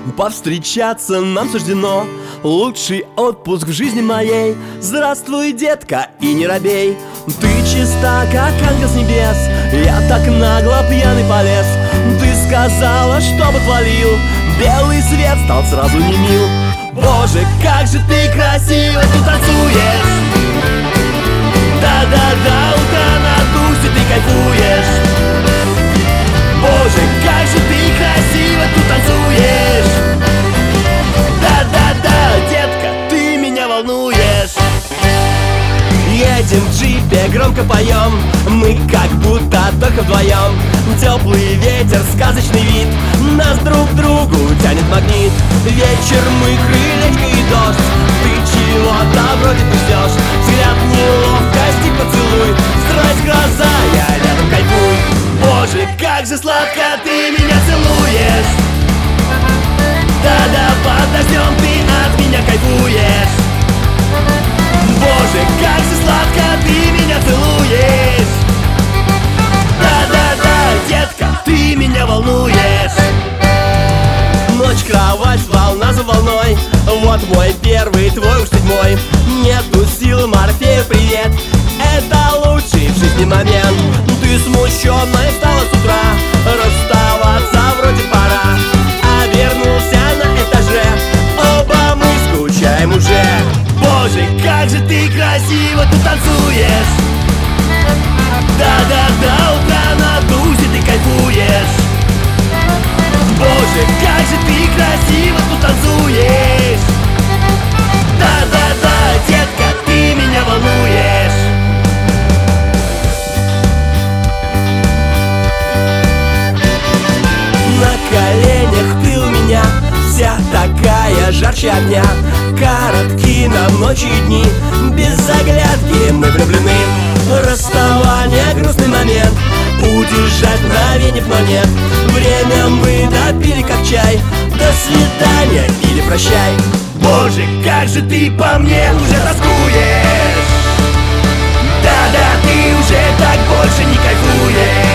Повстречаться нам суждено, лучший отпуск в жизни моей. Здравствуй, детка, и не робей. Ты чиста, как ангел с небес. Я так нагло пьяный полез. Ты сказала, чтобы твалил. Белый свет стал сразу не мил. Боже, как же ты красиво тут танцуешь. Да-да-да, утро надусь, и ты кайфуешь. Боже, как же ты красиво тут танцуешь. Да-да-да, детка, ты меня волнуешь. Едем в джипе, громко поем. Мы как будто только вдвоем. Теплый ветер, сказочный вид. Нас друг к другу тянет магнит. Вечер, мы, крылечко и дождь. Ты чего-то вроде бы ждешь. Взгляд, неловкость и поцелуй. Страсть, глаза, я рядом кайфуй. Боже, как же сладко ты меня целуешь. Да-да, подождем, ты от меня кайфуешь. Боже, как же сладко ты меня целуешь. Да-да-да, детка, ты меня волнуешь. Ночь, кровать, волна за волной. Вот мой первый, твой уж седьмой. Нету сил, Морфею привет. Это лучший в жизни момент. Ты смущенная стала с утра. Расставаться вроде пора. Обернулся на этаже. Оба мы скучаем уже. Боже, как же ты красиво тут танцуешь. Да-да-да, утро надусь, и ты кайфуешь. Боже, как же ты красиво тут танцуешь. Да-да-да, детка, ты меня волнуешь. На коленях ты у меня, вся такая жарче огня. Короткие нам ночи и дни, без заглядки мы влюблены. Расставание, грустный момент, удержать мгновеньев, но нет. Время мы допили как чай. До свидания или прощай. Боже, как же ты по мне уже тоскуешь. Да-да, ты уже так больше не кайфуешь.